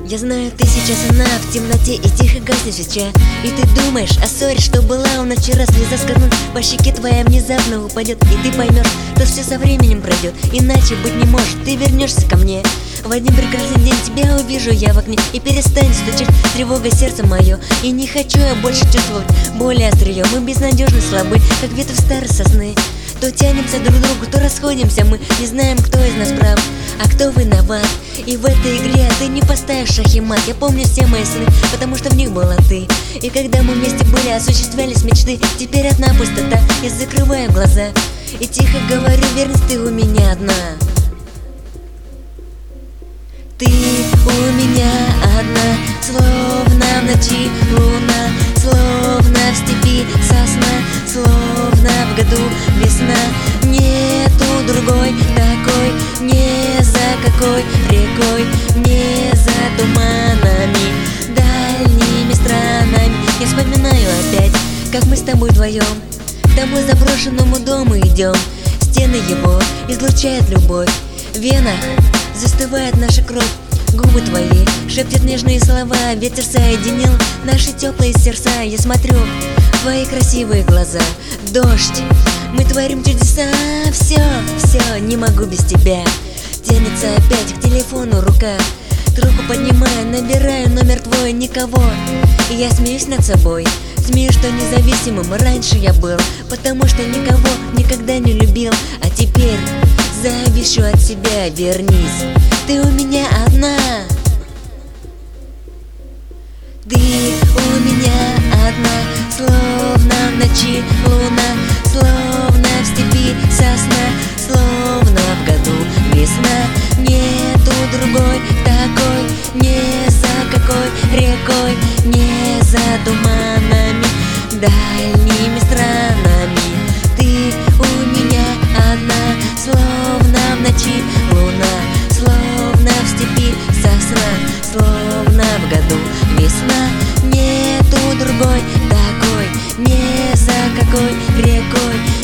Я знаю, ты сейчас одна в темноте и тихо гаснет свеча. И ты думаешь о ссоре, что была у нас вчера. Слеза скользнут по щеке твоя внезапно упадет. И ты поймешь, что все со временем пройдет. Иначе быть не может, ты вернешься ко мне. В один прекрасный день тебя увижу я в окне. И перестанет стучать тревога сердце мое. И не хочу я больше чувствовать боли острие. Мы безнадежно слабы, как ветвь старой сосны. То тянемся друг к другу, то расходимся. Мы не знаем, кто из нас прав, а кто виноват. И в этой игре ты не поставишь шах и мат. Я помню все мои сны, потому что в них была ты. И когда мы вместе были, осуществлялись мечты. Теперь одна пустота, я закрываю глаза и тихо говорю: верность, ты у меня одна. Ты у меня одна, словно в ночи луна, словно в степи сосна, словно в году весна. Нету другой такой, не за какой рекой, не за туманами, дальними странами. Я вспоминаю опять, как мы с тобой вдвоем к тому заброшенному дому идем. Стены его излучают любовь, в венах застывает наша кровь. Губы твои шепчут нежные слова, ветер соединил наши теплые сердца. Я смотрю в твои красивые глаза, дождь, мы творим чудеса. Все, не могу без тебя. Тянется опять к телефону рука, трубку поднимаю, набираю номер твой, никого. И я смеюсь над собой, смеюсь, что независимым раньше я был, потому что никого никогда не любил. А теперь завишу от себя, вернись, ты у меня одна. Ты у меня одна, словно в ночи луна, словно в степи сосна, словно в году весна. Нету другой такой, не за какой рекой, не за туманами, дальними странами. Ты у меня одна, словно в ночи луна, словно в степи сосна, словно в году весна. Нету другой такой, не за какой рекой,